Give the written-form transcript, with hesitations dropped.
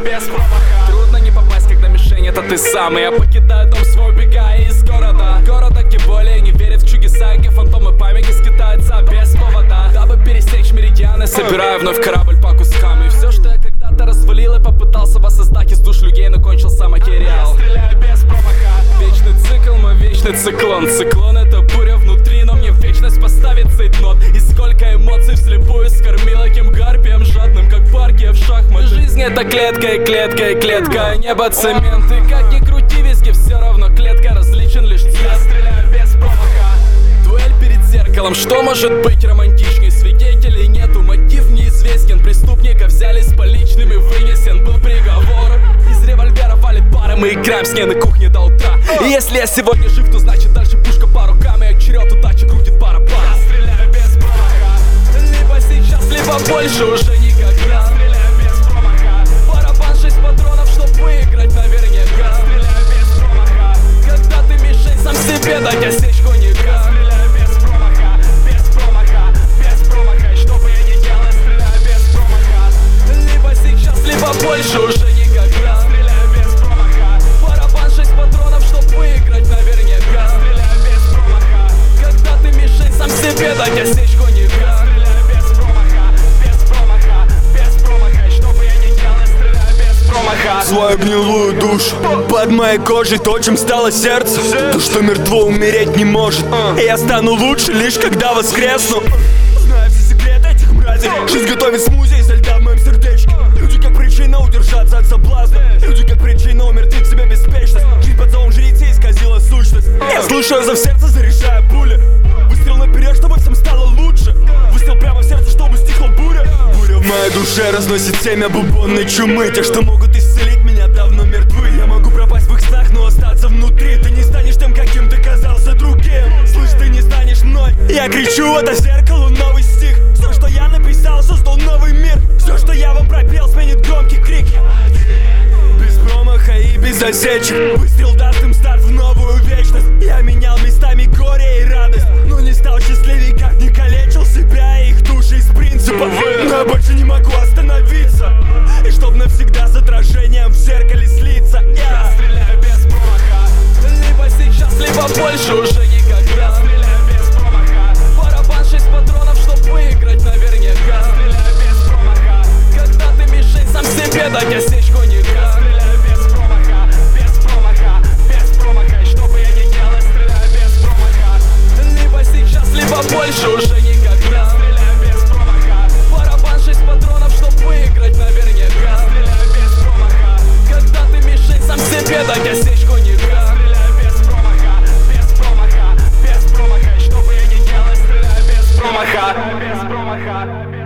без промаха. Трудно не попасть, когда мишень это ты сам. Я покидаю дом свой, убегая из города. Города, где более не верят в чудеса, где фантомы памяти скитаются без повода. Дабы пересечь меридианы, собираю вновь корабль по кускам. И все, что я когда-то развалил и попытался воссоздать из душ людей, но кончился материал. Я стреляю без промаха. Вечный цикл, мой вечный циклон. Циклон — это буря внутри, но мне в вечность поставит цейтнот. И сколько эмоций вслепую скормил этим гарпием жадным, как партия в шахматы. Жизнь — это клетка и клетка и клетка, небо цемент. И как ни крути, везде все равно клетка, различен лишь цвет. Я стреляю без промаха. Дуэль перед зеркалом, что может быть романтичней? Свидетелей нету, мотив неизвестен. Преступника взяли с поличными, вынесен был приговор. Из револьвера валит пары, мы играем с ней на кухне до утра. И если я сегодня жив, то значит дальше пушка по рукам, и черед удачи крутит барабан. Я стреляю без промаха. Либо сейчас, либо больше уже никогда. Я стреляю без промаха. Барабан 6 патронов, чтоб выиграть наверняка. Я стреляю без промаха. Когда ты мишень сам себе, дать осечку никак. Я стреляю без промаха, без промаха, без промаха. И что бы я ни делал, я стреляю без промаха. Либо сейчас, либо больше уже никогда. Я стреляю без промаха. Барабан 6 патронов, чтоб выиграть наверняка. Я стреляю без промаха. Когда ты мишень сам себе, дать осечку никак. Я стреляю без промаха, без промаха, без промаха. И что бы я ни делал, я стреляю без промаха. Свою гнилую душу под моей кожей, то, чем стало сердце, то, что мертво умереть не может. И я стану лучше лишь когда воскресну. Знаю все секреты этих мразей. Жизнь готовит смузи изо льда в моем сердечке. Люди как причина удержаться от соблазна. Люди как причина умертвить себе беспечность. Жизнь под зовом жрецы исказила сущность. Я слушаю за в сердце, зарешая пули. Выстрел наперед, чтобы всем стало лучше. Выстрел прямо в сердце, чтобы стихла буря. Буря в моей душе разносит семя бубонной чумы. Те, что могут исцелить меня, давно мертвы. Я могу пропасть в их снах, но остаться внутри. Ты не станешь тем, каким ты казался другим. Слышь, ты не станешь мной. Я кричу это зеркалу новый стих. Все, что я написал, создал новый мир. Все, что я вам пропел, сменит громкий крик. Без промаха и без осечек. Выстрел даст им старт в новую вечность. Я менял местами горе и радость, но не стал счастливее, как не калечил себя и их души из принципа. Но я больше не могу остановиться. И чтоб навсегда с отражением в зеркале слиться. Я стреляю без промаха. Либо сейчас, либо больше уже никогда. Я стреляю без промаха. Барабан 6 патронов, чтоб выиграть наверняка. Я стреляю без промаха. Когда ты мишень сам себе, дать осечку никак. Я стреляю без промаха, без промаха, без промаха. И что бы я ни делал, я стреляю без промаха. Либо сейчас, либо больше уже никогда. Я стреляю без промаха. Барабан 6 патронов, чтоб выиграть наверняка. Я стреляю без промаха. Когда ты мишень сам себе, дать осечку никак. Я стреляю без промаха, без промаха, без промаха. И что бы я ни делал, я стреляю без промаха. Без промаха.